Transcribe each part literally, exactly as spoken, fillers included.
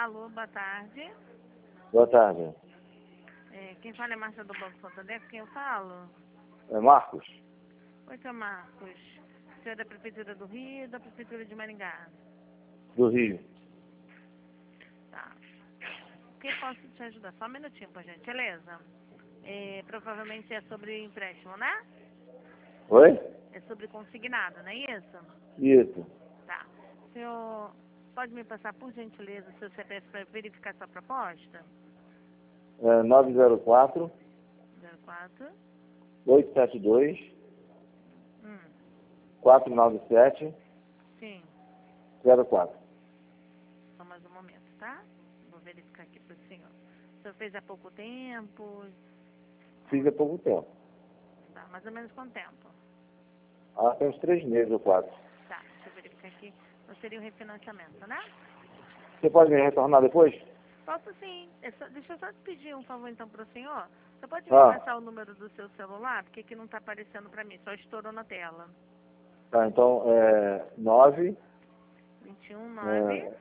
Alô, boa tarde. Boa tarde. É, quem fala é Márcia do Banco Santander, com quem eu falo? É Marcos? Oi, seu Marcos. O senhor é da Prefeitura do Rio ou da Prefeitura de Maringá? Do Rio. Tá. O que posso te ajudar? Só um minutinho, por gentileza. É, provavelmente é sobre empréstimo, né? Oi? É sobre consignado, não é isso? Isso. Tá. O senhor pode me passar, por gentileza, o seu C P F para verificar sua proposta? É nove zero quatro, zero quatro. oito sete dois, Hum, quatro nove sete, sim. zero quatro. Só mais um momento, tá? Vou verificar aqui para o senhor. O senhor fez há pouco tempo? Fiz há pouco tempo. Tá, mais ou menos quanto tempo? Há tem uns três meses ou quatro. Tá, deixa eu verificar aqui. Não seria o refinanciamento, né? Você pode me retornar depois? Posso sim. É só- deixa eu só te pedir um favor então para o senhor. Você pode me Ah, passar o número do seu celular? Porque aqui não está aparecendo para mim, só estourou na tela. tá, então é nove, vinte e um, nove, é,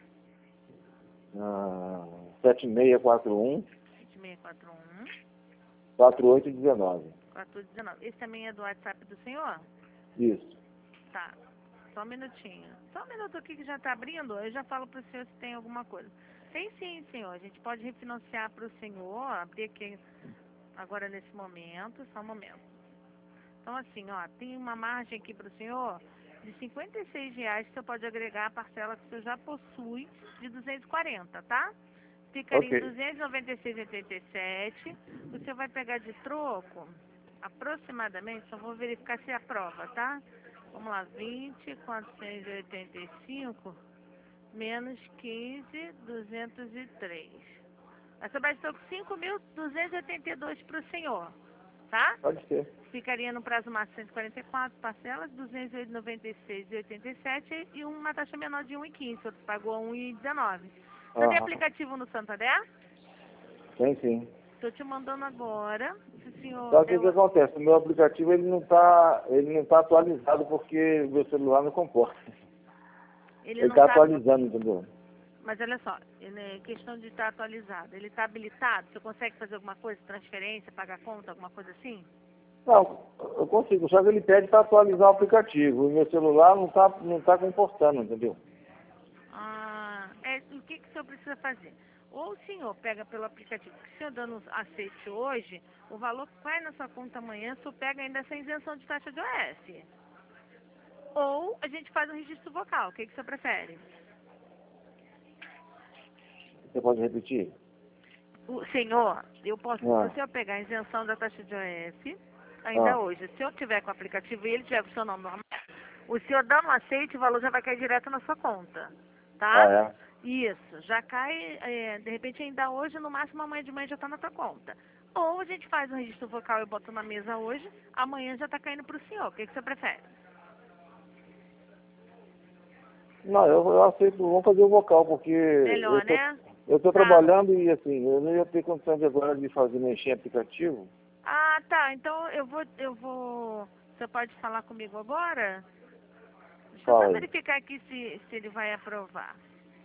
ah, sete seis quatro um, vinte e seis quatro um, quatro oito um nove. quatro um nove. Esse também é do WhatsApp do senhor? Isso. Tá. Só um minutinho. Só um minuto aqui que já está abrindo. Eu já falo para o senhor se tem alguma coisa. Tem sim, senhor. A gente pode refinanciar para o senhor. Abrir aqui agora nesse momento. Só um momento. Então, assim, ó, tem uma margem aqui para o senhor de cinquenta e seis reais que você pode agregar a parcela que o senhor já possui de duzentos e quarenta, tá? Ficaria em Ok. duzentos e noventa e seis reais e oitenta e sete centavos. O senhor vai pegar de troco aproximadamente, só vou verificar se aprova, tá? Vamos lá, vinte, quatrocentos e oitenta e cinco menos quinze, duzentos e três. Aí sobrar de troco cinco mil duzentos e oitenta e dois para o senhor, tá? Pode ser. Ficaria no prazo máximo cento e quarenta e quatro parcelas, duzentos e noventa e seis reais e oitenta e sete centavos e uma taxa menor de um real e quinze centavos. Outro pagou um real e dezenove centavos. Você tem Aham. aplicativo no Santander? Tem sim. Estou te mandando agora. Se o senhor Só que der o que uma... acontece? O meu aplicativo ele não está ele não tá atualizado porque o meu celular não comporta. Ele Ele não está está... atualizando, entendeu? Mas olha só, ele é questão de estar atualizado. Ele está habilitado? Você consegue fazer alguma coisa? Transferência, pagar conta, alguma coisa assim? Não, eu consigo, só que ele pede para atualizar o aplicativo. O meu celular não está não tá comportando, entendeu? Ah, é, o que, que o senhor precisa fazer? Ou o senhor pega pelo aplicativo, que o senhor dando aceite hoje, o valor que vai na sua conta amanhã, o senhor pega ainda essa isenção de taxa de O S. Ou a gente faz um registro vocal, o que, que o senhor prefere? Você pode repetir? O senhor, eu posso, se o Ah, senhor pegar a isenção da taxa de O S, ainda ah, hoje, se o senhor tiver com o aplicativo e ele tiver com o seu nome normal, o senhor dando aceite, o valor já vai cair direto na sua conta, ah tá? é? Isso, já cai, é, de repente ainda hoje, no máximo amanhã de manhã já está na tua conta. Ou a gente faz um registro vocal e eu boto na mesa hoje, amanhã já está caindo para o senhor. O que, que você prefere? Não, eu, eu aceito, vamos fazer o vocal, porque eu Melhor, tô, né? eu tô Tá. trabalhando e assim, eu não ia ter condição de agora de fazer mexer em aplicativo. Ah, tá. Então eu vou, eu vou. Você pode falar comigo agora? Deixa eu só Fala aí. verificar aqui se, se ele vai aprovar.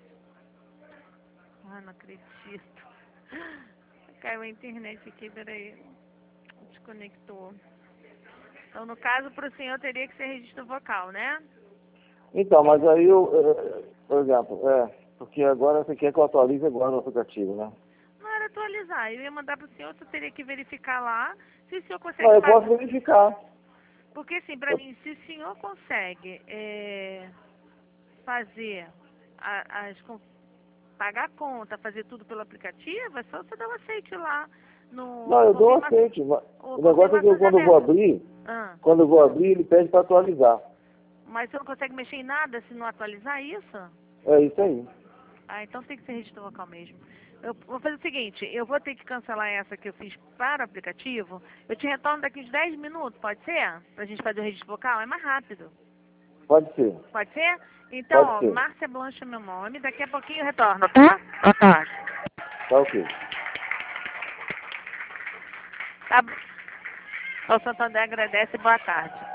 Ah, não acredito. Caiu a internet aqui, peraí. Desconectou. Então, no caso, para o senhor teria que ser registro vocal, né? Então, mas aí eu, eh, por exemplo, é, porque agora você quer que eu atualize agora no aplicativo, né? Não era atualizar. Eu ia mandar para o senhor, você teria que verificar lá se o senhor Não, consegue eu posso fazer. verificar. Porque, assim, para Eu- mim, se o senhor consegue é, fazer a- as, con- pagar a conta, fazer tudo pelo aplicativo, é só você dar um aceite lá no não, eu dou confirma, aceite. mas ou O negócio é que eu, confirmações quando eu vou abertas. abrir, Ah, quando eu vou abrir, ele pede para atualizar. mas você não consegue mexer em nada se não atualizar isso? É isso aí. Ah, então tem que ser registro local mesmo. Eu vou fazer o seguinte, eu vou ter que cancelar essa que eu fiz para o aplicativo. Eu te retorno daqui uns dez minutos, pode ser? Pra gente fazer o registro local, é mais rápido. Pode ser. Pode ser? Então, Pode ó, ser. Márcia Blanche é meu nome, daqui a pouquinho eu retorno, tá? Boa tarde. Tá ok. Tá. O Santander agradece, boa tarde.